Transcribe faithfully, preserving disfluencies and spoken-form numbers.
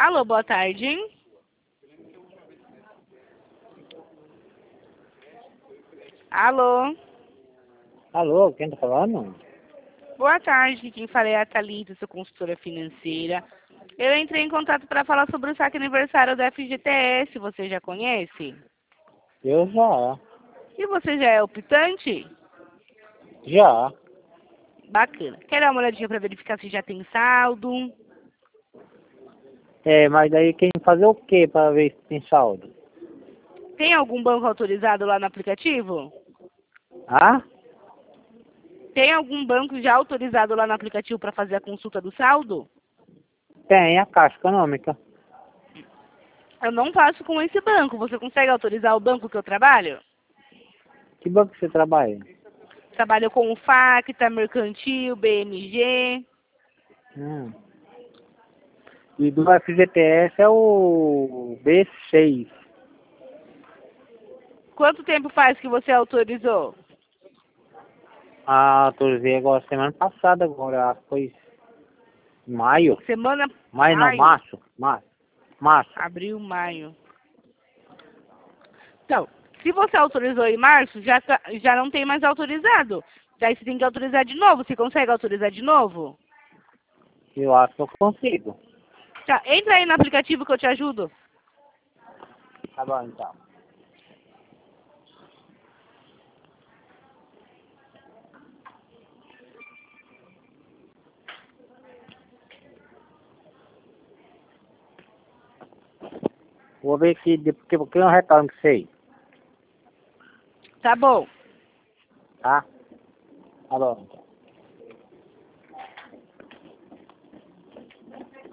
Alô, boa tarde. Alô, Alô, quem tá falando? boa tarde. Quem fala é a Thalita, sou consultora financeira. Eu entrei em contato para falar sobre o saque aniversário da F G T S. Você já conhece? Eu já, E você já é optante? já. Bacana. Quer dar uma olhadinha para verificar se já tem saldo? É, mas daí quem fazer o que para ver se tem saldo? Tem algum banco autorizado lá no aplicativo? Ah? Tem algum banco já autorizado lá no aplicativo para fazer a consulta do saldo? Tem a Caixa Econômica. Eu não faço com esse banco. Você consegue autorizar o banco que eu trabalho? Que banco você trabalha? Trabalho com o Facta, Mercantil, B M G. Hum. E do F G T S é o B seis. Quanto tempo faz que você autorizou? Ah, autorizei agora semana passada agora, foi maio. Semana, Maio não, maio, março. Março. Março. abril, maio. Então, se você autorizou em março, já, tá- já não tem mais autorizado. Daí você tem que autorizar de novo. Você consegue autorizar de novo? Eu acho que eu consigo. Tá, entra aí no aplicativo que eu te ajudo. Tá bom então. Vou ver aqui, de- porque, porque eu retorno com você, Tá bom. tá? Tá bom então.